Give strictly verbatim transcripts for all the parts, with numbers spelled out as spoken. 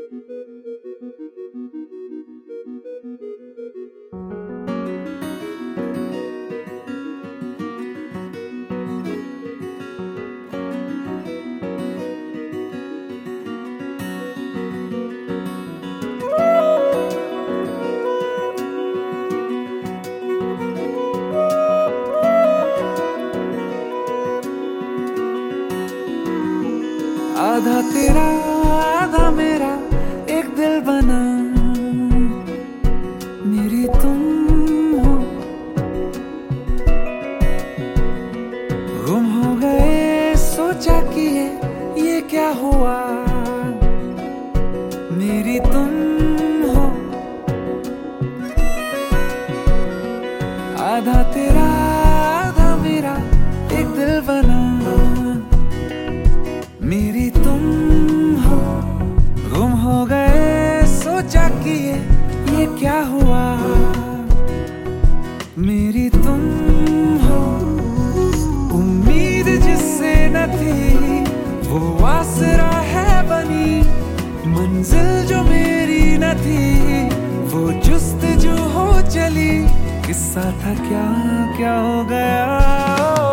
आधा तेरा आधा मेरा एक दिल बना, मेरी तुम हो। गुम हो गए सोचा कि ये ये क्या हुआ, मेरी तुम हो। आधा तेरा आधा मेरा एक दिल बना, मेरी तुम हो। गुम हो गए सोचा कि ये ये क्या हुआ, मेरी तुम हो। उम्मीद जिससे न थी वो आसरा है बनी, मंजिल जो मेरी न थी वो जुस्तजू हो चली। किस्सा था क्या क्या हो गया।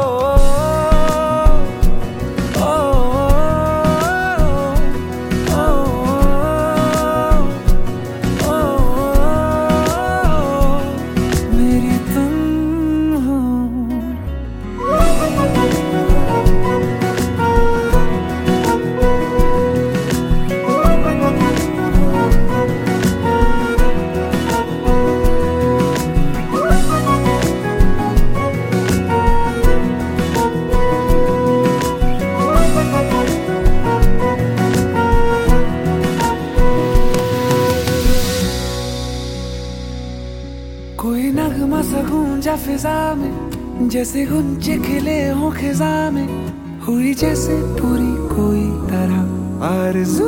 कोई नगमा सा गूंजा फिजा में, जैसे गुंजे खिले हो खिजा में। हुई जैसे पूरी कोई तरह आरज़ू,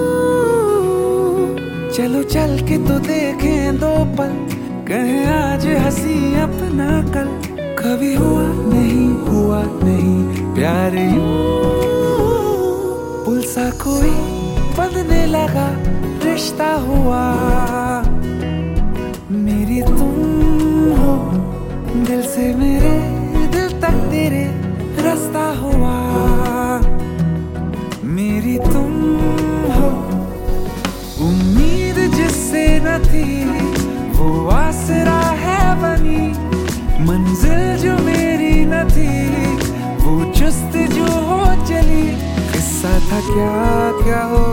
चलो चल के तो देखें दो पल, कहें आज हंसी अपना कल। कभी हुआ नहीं हुआ नहीं प्यार यूं, पुल सा कोई बंधने लगा रिश्ता हुआ, मेरी तुम हो। दिल से मेरे दिल तक तेरे रास्ता हुआ, मेरी तुम हो। उम्मीद जिससे न थी वो आसरा है बनी, मंजिल जो मेरी न थी वो जुस्तजू हो चली। किस्सा था क्या क्या हो